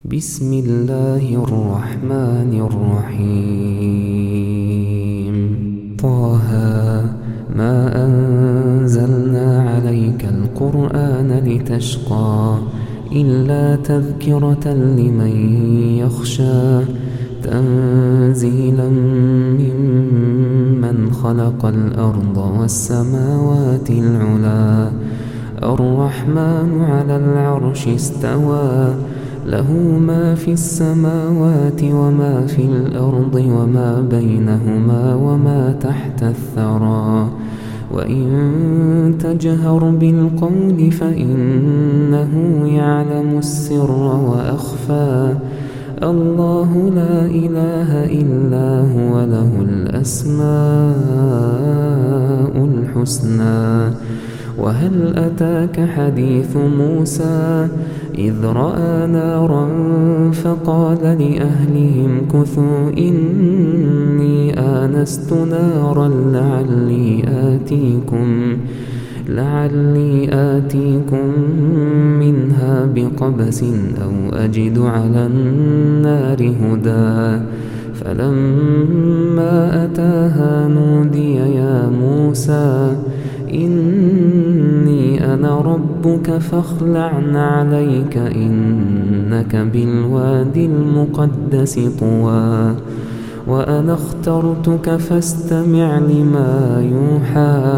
بسم الله الرحمن الرحيم. طه ما أنزلنا عليك القرآن لتشقى إلا تذكرة لمن يخشى تنزيلا ممن خلق الأرض والسماوات العلى الرحمن على العرش استوى له ما في السماوات وما في الأرض وما بينهما وما تحت الثرى وإن تجهر بالقول فإنه يعلم السر وأخفى الله لا إله إلا هو له الأسماء الحسنى. وهل أتاك حديث موسى إذ رأى نارا فقال لأهلهم كثوا إني آنست نارا لعلي آتيكم منها بقبس أو أجد على النار هدى فلما أتاها نودي يا موسى إني أنا ربك فاخلع عليك إنك بالوادي المقدس طوى وأنا اخترتك فاستمع لما يوحى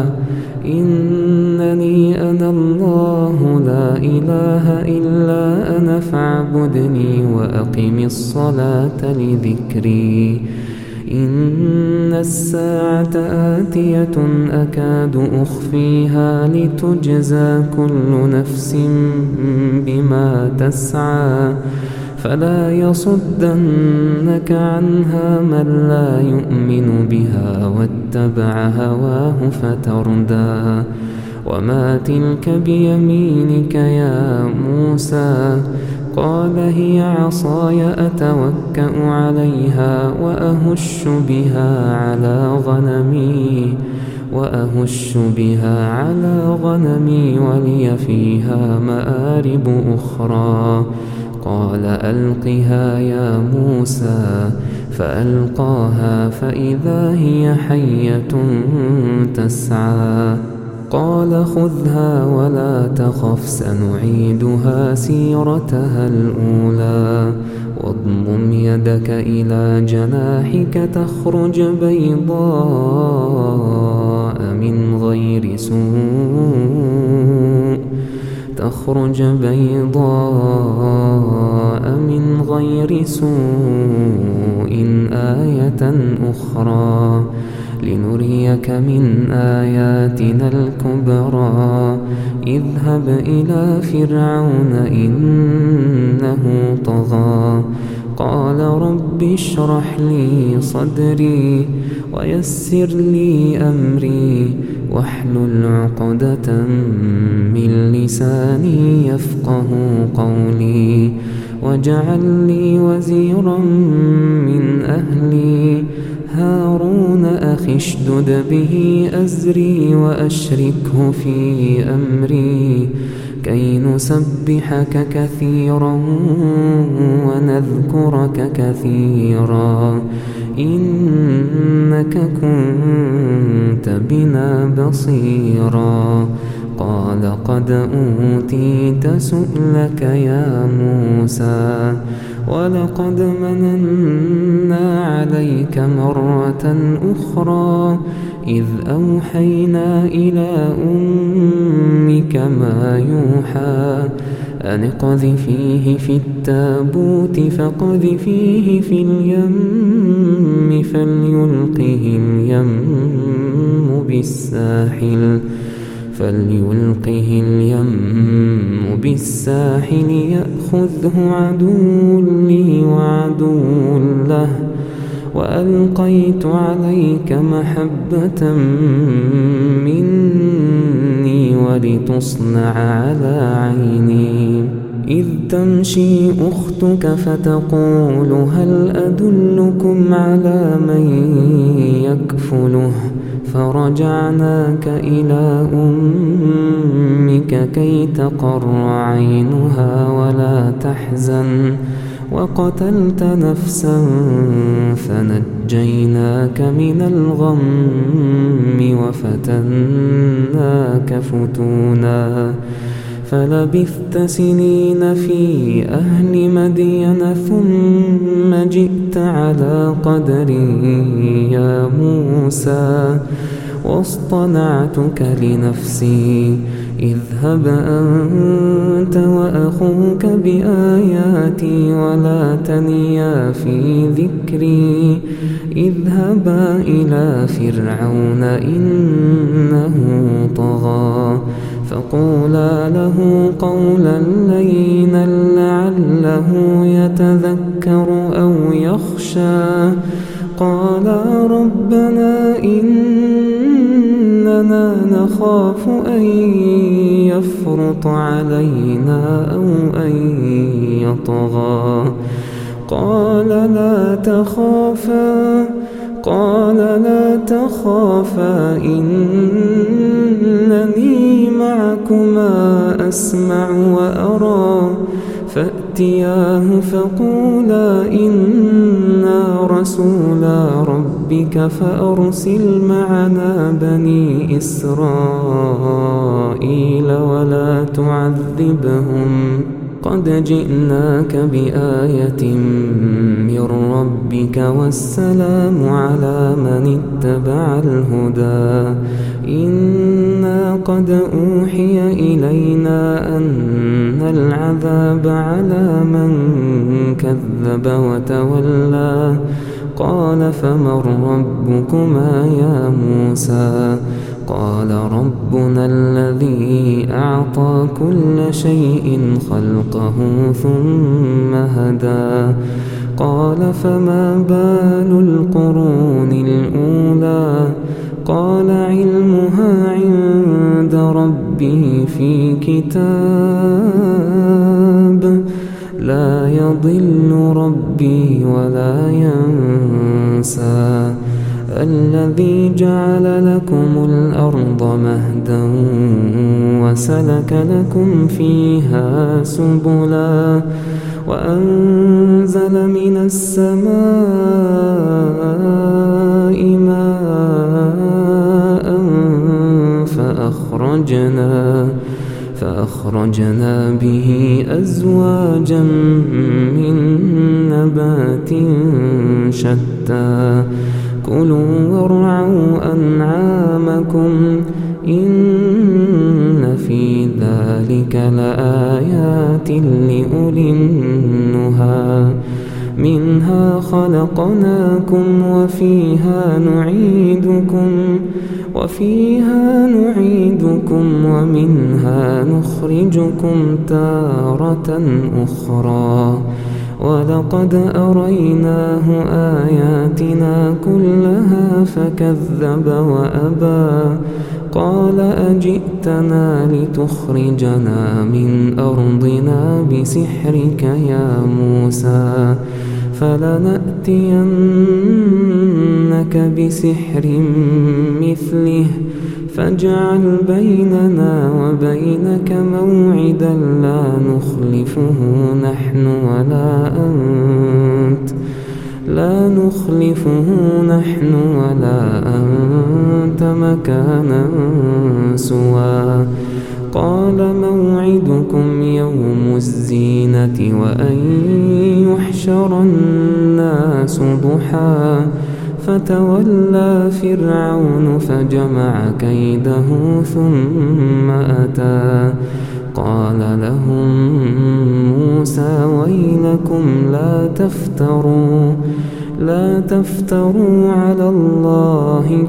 إنني أنا الله لا إله إلا أنا فاعبدني وأقم الصلاة لذكري إن الساعة آتية أكاد أخفيها لتجزى كل نفس بما تسعى فلا يصدنك عنها من لا يؤمن بها واتبع هواه فتردى وما تلك بيمينك يا موسى قال هي عصاي أتوكأ عليها وأهش بها على غنمي ولي فيها مآرب أخرى قال ألقها يا موسى فألقاها فإذا هي حية تسعى قال خذها ولا تخف سنعيدها سيرتها الأولى واضمم يدك إلى جناحك تخرج بيضاء من غير سوء آية أخرى لنريك من آياتنا الكبرى اذهب إلى فرعون إنه طغى قال رب اشرح لي صدري ويسر لي أمري واحلل عقدة من لساني يفقه قولي واجعل لي وزيرا من أهلي هارون أخي اشدد به أزري وأشركه في أمري كي نسبحك كثيرا ونذكرك كثيرا إنك كنت بنا بصيرا قال قد أوتيت سؤلك يا موسى ولقد مننا عليك مرة أخرى إذ أوحينا إلى أمك ما يوحى أن اقذفيه في التابوت فاقذفيه في اليم فليلقه اليم بالساحل يأخذه عدو لي وعدو له وألقيت عليك محبة مني ولتصنع على عيني إذ تمشي أختك فتقول هل أدلكم على من يكفله فرجعناك إلى أمك كي تقر عينها ولا تحزن وقتلت نفسا فنجيناك من الغم وفتناك فتونا فلبثت سنين في أهل مدين ثم جئت على قدري يا موسى واصطنعتك لنفسي اذهب أنت وأخوك بآياتي ولا تنيا في ذكري اذهبا إلى فرعون إنه طغى فقولا له قولا لينا لعله يتذكر أو يخشى قالا ربنا إننا نخاف أن يفرط علينا أو أن يطغى قال لا تخافا إنني معكما أسمع وأرى فأتياه فقولا إنا رسولا ربك فأرسل معنا بني إسرائيل ولا تعذبهم قد جئناك بآية من ربك والسلام على من اتبع الهدى إنا قد أوحي إلينا أن العذاب على من كذب وتولى قال فمن ربكما يا موسى قال ربنا الذي أعطى كل شيء خلقه ثم هدى قال فما بال القرون الأولى قال علمها عند ربي في كتاب لا يضل ربي ولا ينسى الذي جعل لكم الأرض مهدا وسلك لكم فيها سبلا وأنزل من السماء ماء فأخرجنا به أزواجا من نبات شتى كلوا وارعوا أنعامكم إن في ذلك لآيات لأولي النهى منها خلقناكم وفيها نعيدكم ومنها نخرجكم تارة أخرى ولقد أريناه آياتنا كلها فكذب وأبى قال أجئتنا لتخرجنا من أرضنا بسحرك يا موسى فلنأتينك بسحر مثله فاجعل بيننا وبينك موعدا لا نخلفه نحن ولا أنت مكانا سوى قال موعدكم يوم الزينة وأن يحشر الناس ضحى فتولى فرعون فجمع كيده ثم أتى قال لهم موسى ويلكم لا تفتروا على الله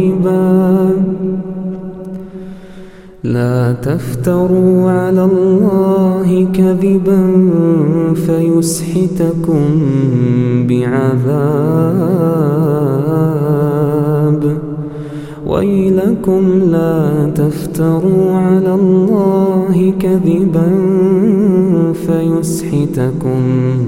كذبا فيسحتكم بعذاب ويلكم لا تفتروا على الله كذبا فيسحتكم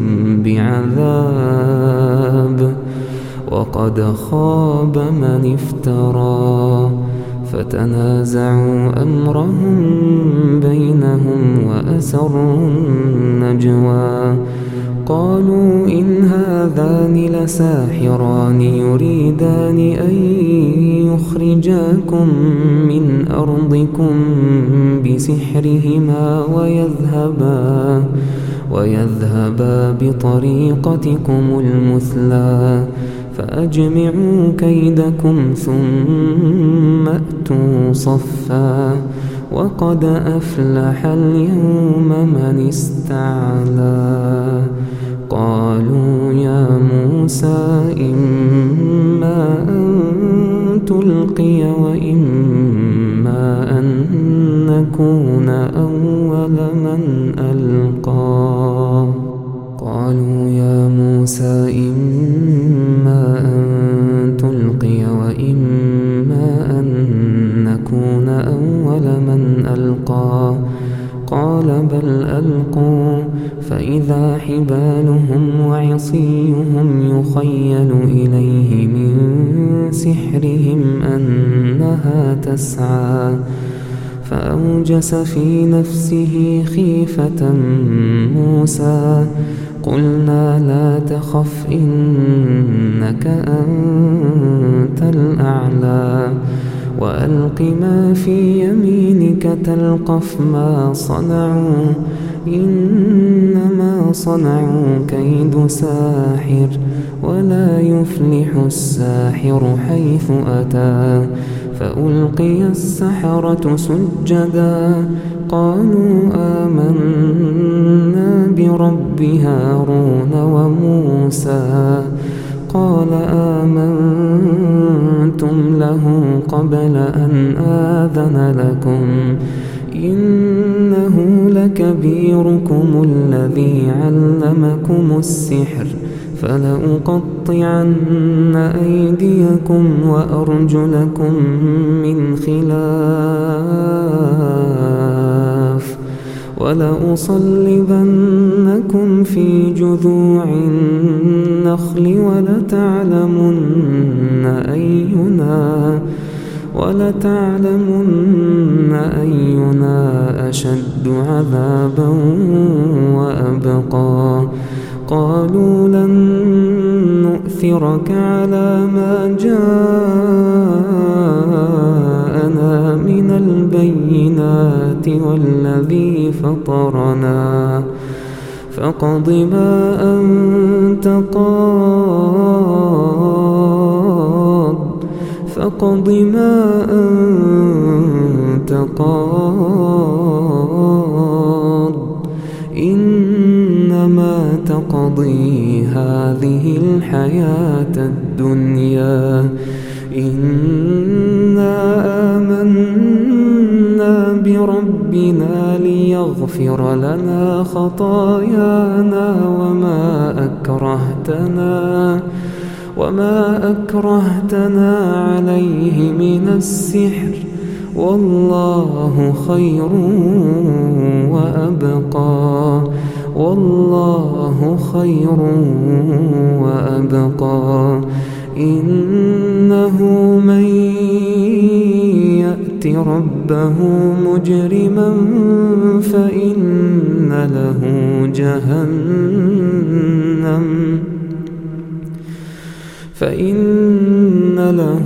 بعذاب وقد خاب من افترى فتنازعوا أمرهم بينهم وأسروا النجوى قالوا إن هذان لساحران يريدان أن يخرجاكم من أرضكم بسحرهما ويذهبا بطريقتكم المثلى فأجمعوا كيدكم ثم أتوا صفا وقد أفلح اليوم من استعلى. قالوا يا موسى إما أن تلقي وإما أن نكون أول من ألقى. قالوا يا موسى إما أن تلقي وإما أن نكون أول من ألقى. قال بل ألقوا فإذا حبالهم وعصيهم يخيل إليه من سحرهم أنها تسعى فأوجس في نفسه خيفة موسى. قلنا لا تخف إنك أنت الأعلى وألق ما في يمينك تلقف ما صنعوا إنما صنعوا كيد ساحر ولا يفلح الساحر حيث أتى. فألقي السحرة سجدا قالوا آمنا برب هارون وموسى. قال آمنتم له قبل أن آذن لكم إنه لكبيركم الذي علمكم السحر فلأقطعن أيديكم وأرجلكم من خلاف ولأصلبنكم في جذوع النخل ولتعلمن أينا أشد عذابا وأبقى. قالوا لن نؤثرك على ما جاءنا من البينات والذي فطرنا فاقض ما أنت قاض إنما تقضي هذه الحياة الدنيا إنا آمنا بربنا ليغفر لنا خطايانا وما أكرهتنا عليه من السحر والله خير وأبقى. إنه من يأت ربه مجرما فإن له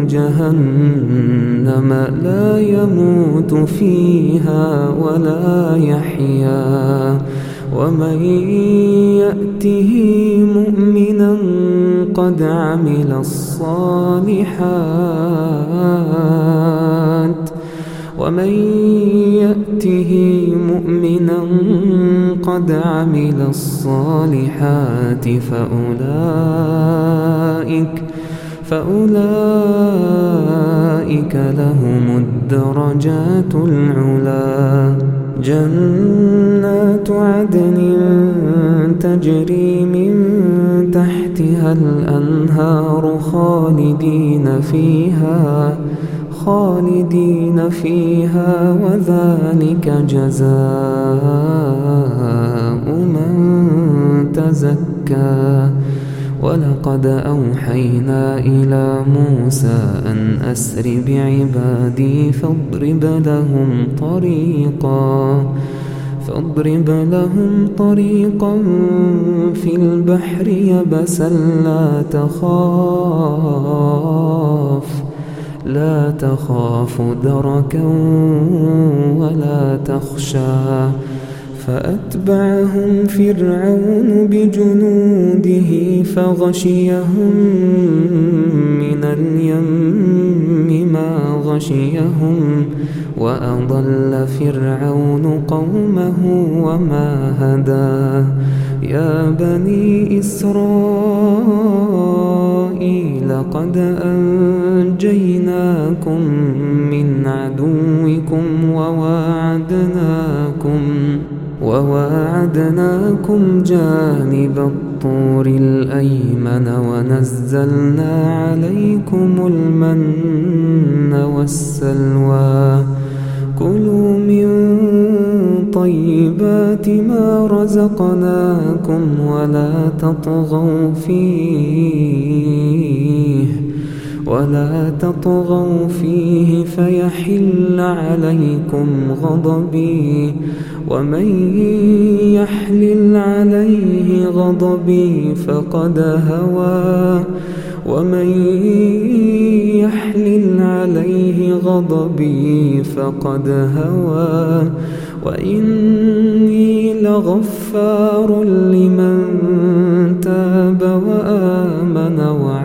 جهنم لا يموت فيها ولا يحيا. ومن يأته مؤمنا قد عمل الصالحات فأولئك لهم الدرجات العلى. جنات عدن تجري من تحتها الأنهار خالدين فيها وذلك جزاء من تزكى. ولقد أوحينا إلى موسى أن أسر بعبادي فاضرب لهم طريقا في البحر يبسا لا تخاف دركا ولا تخشى فأتبعهم فرعون بجنوده فغشيهم من اليم ما غشيهم وأضل فرعون قومه وما هدى يا بني إسرائيل قد أنجيناكم من عدوكم وواعدناكم جانب الطور الأيمن ونزلنا عليكم المن والسلوى كلوا من طيبات ما رزقناكم ولا تطغوا فيه فيحل عليكم غضبي ومن يحلل عليه غضبي فقد هوى وإني لغفار لمن تاب وآمن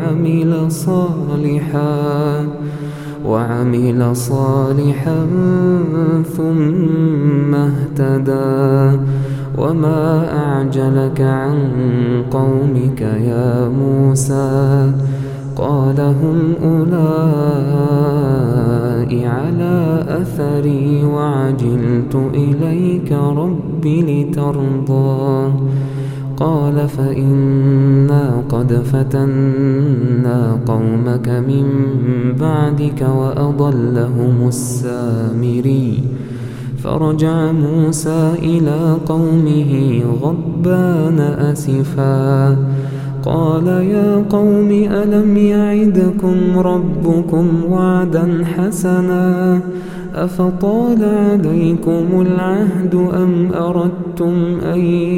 وعمل صالحا ثم اهتدى وما أعجلك عن قومك يا موسى قال هم أولئك على أثري وعجلت إليك رب لترضى قال فإنا قد فتنا قومك من بعدك وأضلهم السامري فرجع موسى إلى قومه غضبان أسفا قال يا قوم ألم يعدكم ربكم وعدا حسنا أفطال عليكم العهد أم أردتم أن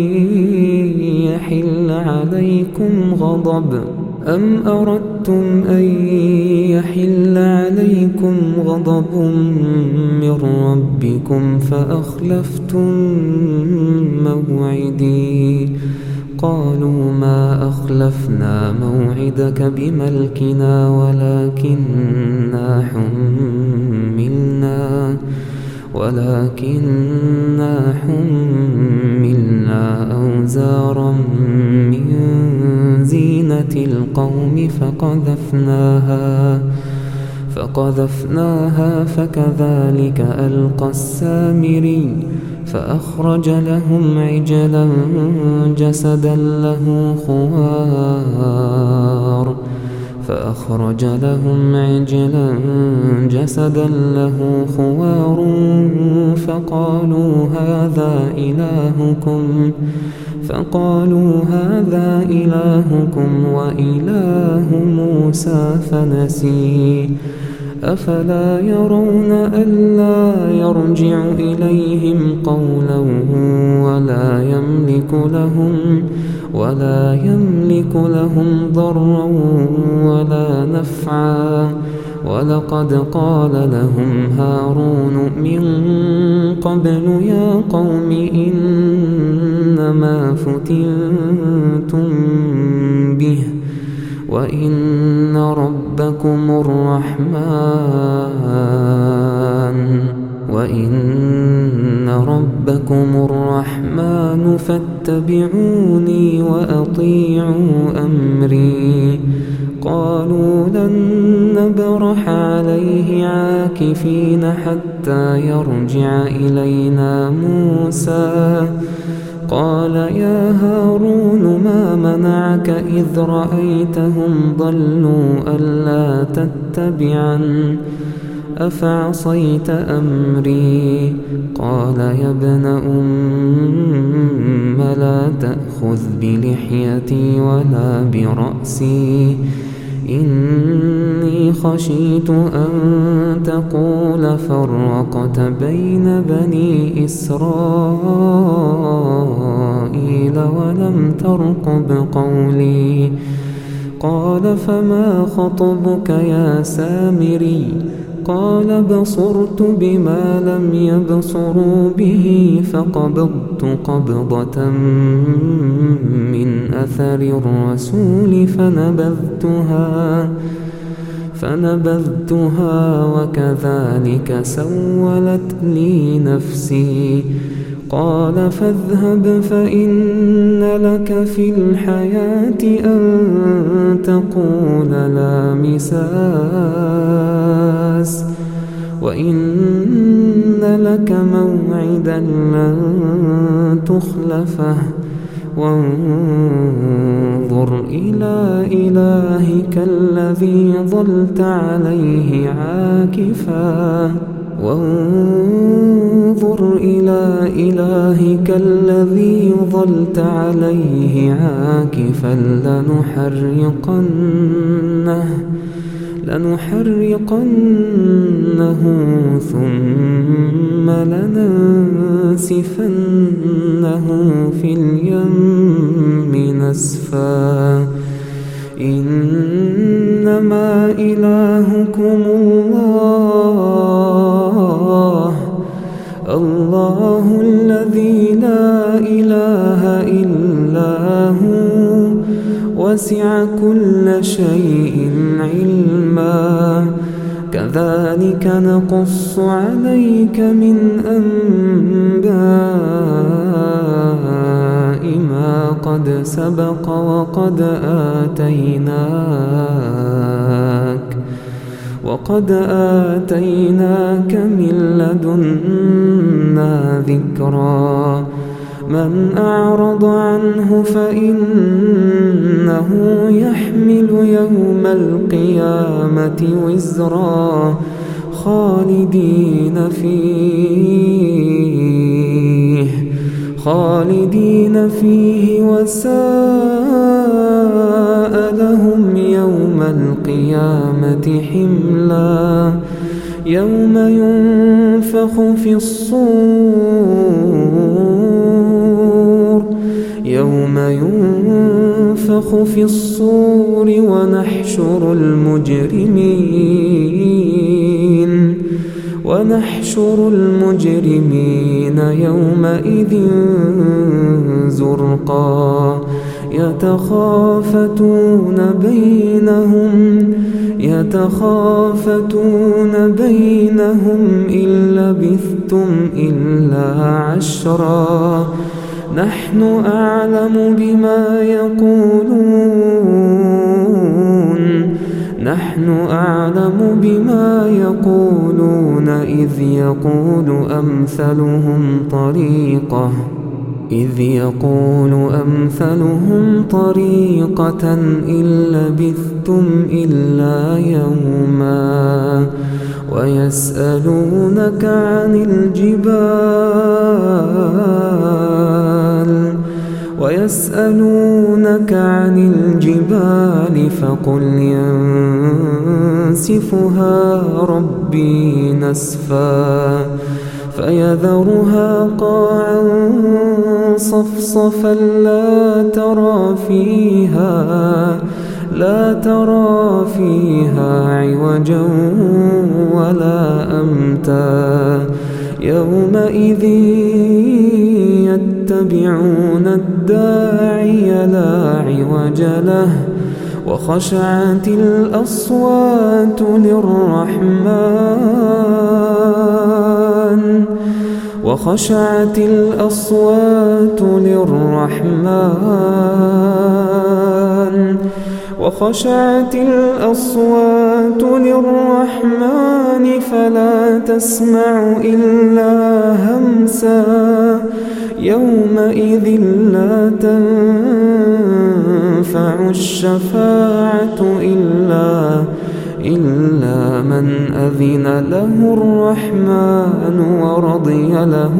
يحل عليكم غضب من ربكم فأخلفتم موعدي قالوا ما أخلفنا موعدك بملكنا ولكننا حملنا أوزارا من زينة القوم فقذفناها فكذلك ألقى السامري فأخرج لهم عجلا جسدا له خوار فقالوا هذا إلهكم وإله موسى فنسي أفلا يرون ألا يرجع إليهم قولا ولا يملك لهم ضرا ولا نفعا ولقد قال لهم هارون من قبل يا قوم إنما فتنتم به وإن ربكم الرحمن فاتبعوني وأطيعوا أمري قالوا لن نبرح عليه عاكفين حتى يرجع إلينا موسى قال يا هارون ما منعك إذ رأيتهم ضلوا ألا تتبعن أفعصيت أمري قال يا ابن لا تأخذ بلحيتي ولا برأسي إني خشيت أن تقول فرقت بين بني إسرائيل ولم ترقب قولي. قال فما خطبك يا سامري؟ قال بصرت بما لم يبصروا به فقبضت قبضة من أثر الرسول فنبذتها وكذلك سولت لي نفسي. قال فاذهب فإن لك في الحياة أن تقول لا مساس وإن لك موعدا لن تخلفه وانظر إلى إلهك الذي ظلت عليه عاكفا لنحرقنه ثم لننسفنه في اليم نسفا. إنما إلهكم الله الذي لا إله إلا هو وسع كل شيء علما. كذلك نقص عليك من أنباء ما قد سبق وقد آتيناك من لدنا ذكرا. من أعرض عنه فإنه يحمل يوم القيامة وزرا خالدين فيه وساء لهم يوم القيامة حملا. يوم ينفخ في الصور ونحشر المجرمين يومئذ زرقا. يتخافتون بينهم إن لبثتم إلا عشرا. نحن أعلم بما يقولون إذ يقول أمثلهم طريقة إن لبثتم إلا يوما. ويسألونك عن الجبال فقل ينسفها ربي نسفا فيذرها قاعا صفصفا لا ترى فيها عوجا ولا أمتا. يومئذ يتبعون الداعي لا عوج له وخشعت الأصوات للرحمن فلا تسمع إلا همسا. يومئذ لا تنفع الشفاعة إلا من أذن له الرحمن ورضي له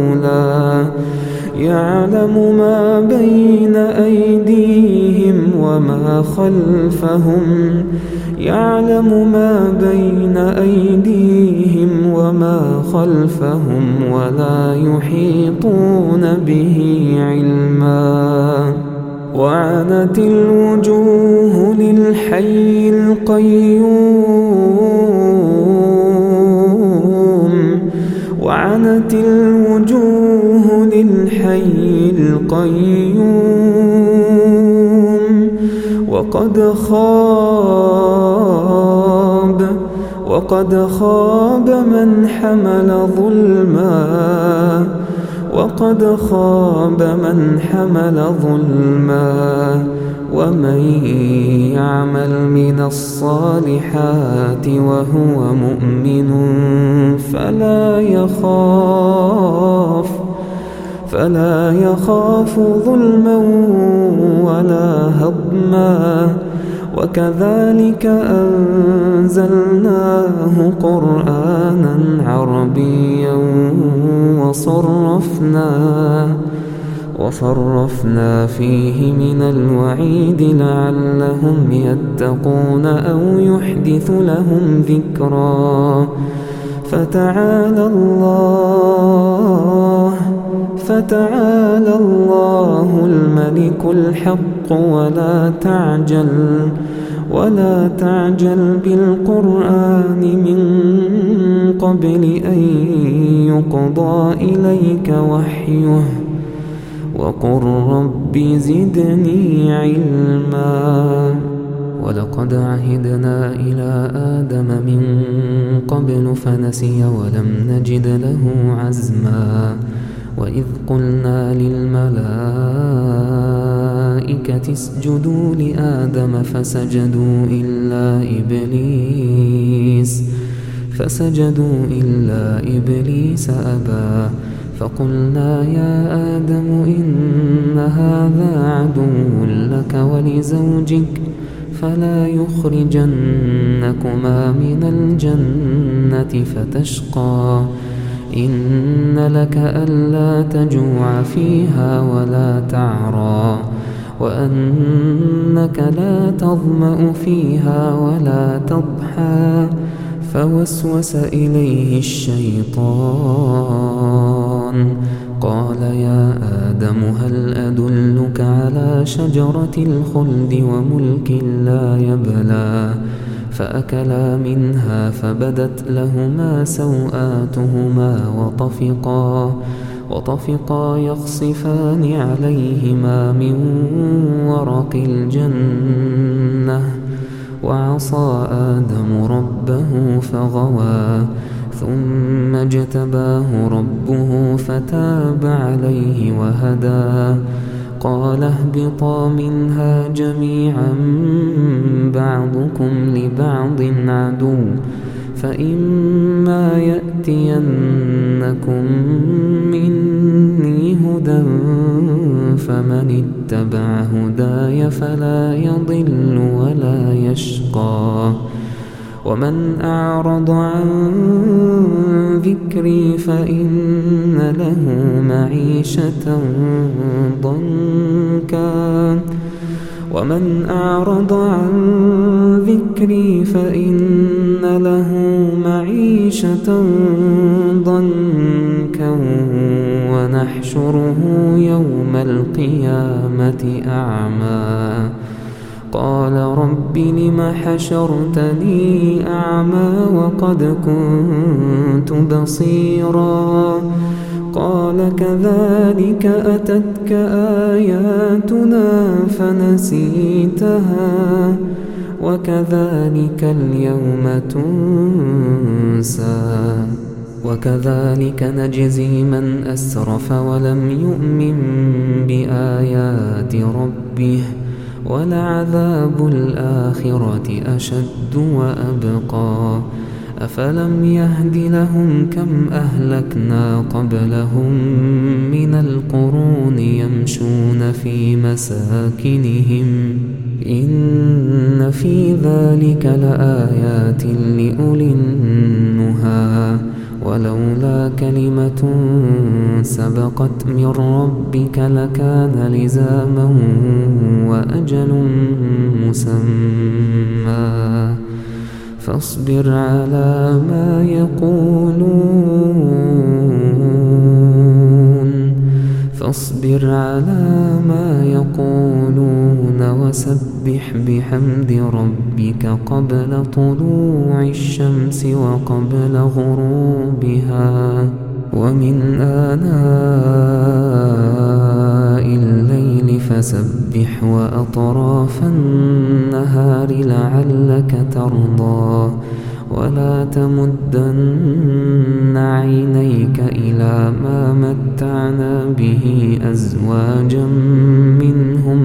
قولا. يعلم ما بين أيديهم وما خلفهم يعلم ما بين أيديهم وما خلفهم ولا يحيطون به علما وعنت الوجوه للحي القيوم وقد خاب من حمل ظلما ومن يعمل من الصالحات وهو مؤمن فلا يخاف ظلما ولا هضما وكذلك أنزلناه قرآنا عربيا وصرفنا فيه من الوعيد لعلهم يتقون أو يحدث لهم ذكرا فتعالى الله الملك الحق ولا تعجل بالقرآن من قبل أن يقضى إليك وحيه وقل رب زدني علما ولقد عهدنا إلى آدم من قبل فنسي ولم نجد له عزما وإذ قلنا للملائكة اسجدوا لآدم فسجدوا إلا إبليس أبى فقلنا يا آدم إن هذا عدو لك ولزوجك فلا يخرجنكما من الجنة فتشقى إن لك ألا تجوع فيها ولا تعرى وأنك لا تظمأ فيها ولا تضحى فوسوس إليه الشيطان قال يا آدم هل أدلك على شجرة الخلد وملك لا يبلى فأكلا منها فبدت لهما سوآتهما وطفقا يخصفان عليهما من ورق الجنة وعصى آدم ربه فغوى ثم اجتباه ربه فتاب عليه وهدى قال اهبطا منها جميعا بعضكم لبعض عدو فإما يأتينكم مني هدى فمن اتبع هداي فلا يضل ولا يشقى ومن أعرض عن ذكري فإن له معيشة ضنكا ونحشره يوم القيامة أعمى قال رب لم حشرتني أعمى وقد كنت بصيرا قال كذلك أتتك آياتنا فنسيتها وكذلك اليوم تنسى وكذلك نجزي من أسرف ولم يؤمن بآيات ربه ولعذاب الآخرة أشد وأبقى أفلم يهد لهم كم أهلكنا قبلهم من القرون يمشون في مساكنهم إن في ذلك لآيات لأولي النهى ولولا كلمة سبقت من ربك لكان لزاما وأجل مسمى فاصبر على ما يقولون وسبح بحمد ربك قبل طلوع الشمس وقبل غروبها ومن آناء الليل فسبح وأطراف النهار لعلك ترضى ولا تمدن عينيك إلى ما متعنا به أزواجا منهم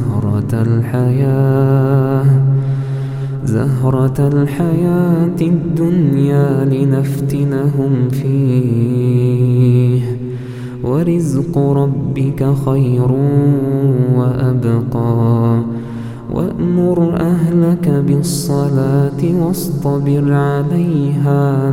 زهرة الحياة الدنيا لنفتنهم فيه ورزق ربك خير وأبقى وأمر أهلك بالصلاة واصطبر عليها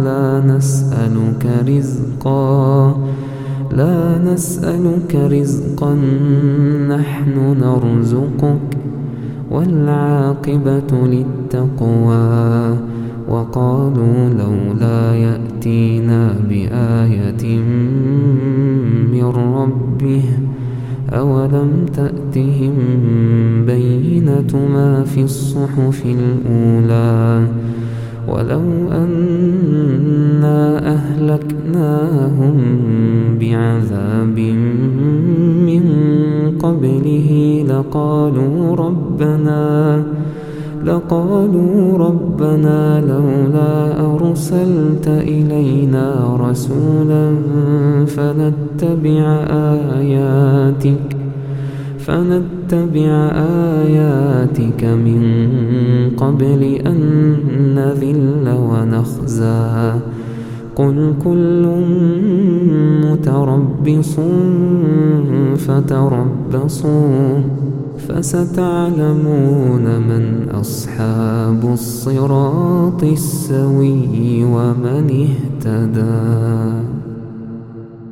لا نسألك رزقا نحن نرزقك والعاقبة للتقوى وقالوا لولا يأتينا بآية من ربه أولم تأتهم بينة ما في الصحف الأولى ولو أنا أهلكناهم بعذاب من قبله لقالوا ربنا لولا أرسلت إلينا رسولا فنتبع آياتك من قبل أن نذل ونخزى قل كل متربص فتربصوا فستعلمون من أصحاب الصراط السوي ومن اهتدى.